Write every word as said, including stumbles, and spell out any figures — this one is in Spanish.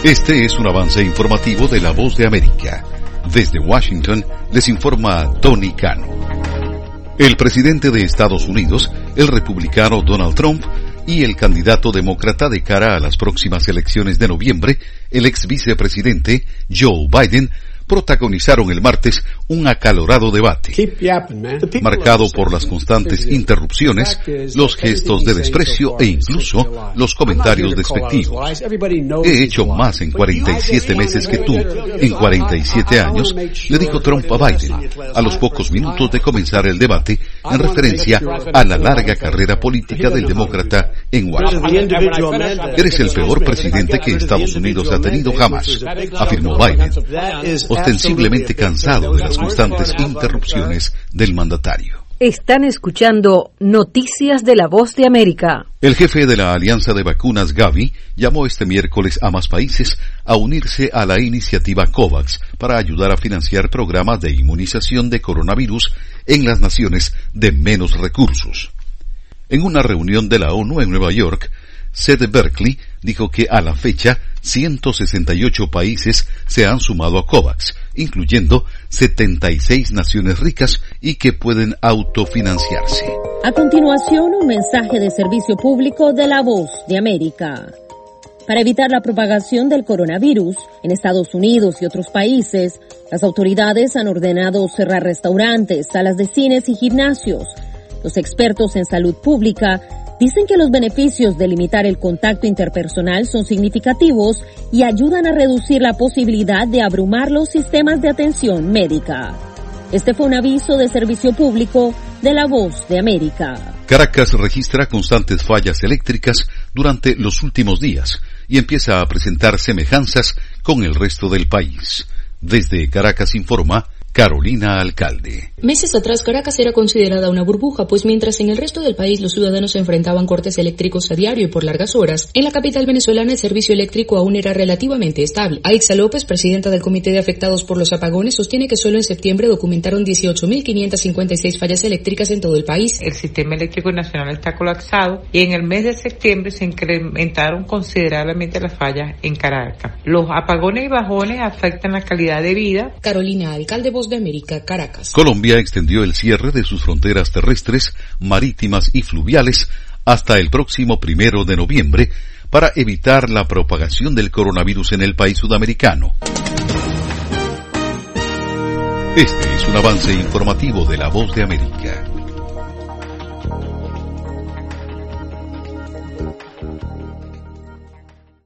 Este es un avance informativo de La Voz de América. Desde Washington les informa Tony Cano. El presidente de Estados Unidos, el republicano Donald Trump, y el candidato demócrata de cara a las próximas elecciones de noviembre, el ex vicepresidente Joe Biden, protagonizaron el martes un acalorado debate, marcado por las constantes interrupciones, los gestos de desprecio e incluso los comentarios despectivos. He hecho más en cuarenta y siete meses que tú, en cuarenta y siete años, le dijo Trump a Biden, a los pocos minutos de comenzar el debate, en referencia a la larga carrera política del demócrata en Washington. Eres el peor presidente que Estados Unidos ha tenido jamás, afirmó Biden, ostensiblemente cansado de las constantes interrupciones del mandatario. Están escuchando Noticias de La Voz de América. El jefe de la Alianza de Vacunas, Gavi, llamó este miércoles a más países a unirse a la iniciativa COVAX para ayudar a financiar programas de inmunización de coronavirus en las naciones de menos recursos. En una reunión de la ONU en Nueva York, Seth Berkley dijo que a la fecha ciento sesenta y ocho países se han sumado a COVAX, incluyendo setenta y seis naciones ricas y que pueden autofinanciarse. A continuación, un mensaje de servicio público de La Voz de América. Para evitar la propagación del coronavirus en Estados Unidos y otros países, las autoridades han ordenado cerrar restaurantes, salas de cines y gimnasios. Los expertos en salud pública dicen que los beneficios de limitar el contacto interpersonal son significativos y ayudan a reducir la posibilidad de abrumar los sistemas de atención médica. Este fue un aviso de servicio público de La Voz de América. Caracas registra constantes fallas eléctricas durante los últimos días y empieza a presentar semejanzas con el resto del país. Desde Caracas informa Carolina Alcalde. Meses atrás Caracas era considerada una burbuja, pues mientras en el resto del país los ciudadanos enfrentaban cortes eléctricos a diario y por largas horas, en la capital venezolana el servicio eléctrico aún era relativamente estable. Aixa López, presidenta del Comité de Afectados por los Apagones, sostiene que solo en septiembre documentaron dieciocho mil quinientas cincuenta y seis fallas eléctricas en todo el país. El sistema eléctrico nacional está colapsado y en el mes de septiembre se incrementaron considerablemente las fallas en Caracas. Los apagones y bajones afectan la calidad de vida. Carolina Alcalde, Voz de América, Caracas. Colombia extendió el cierre de sus fronteras terrestres, marítimas y fluviales hasta el próximo primero de noviembre para evitar la propagación del coronavirus en el país sudamericano. Este es un avance informativo de La Voz de América.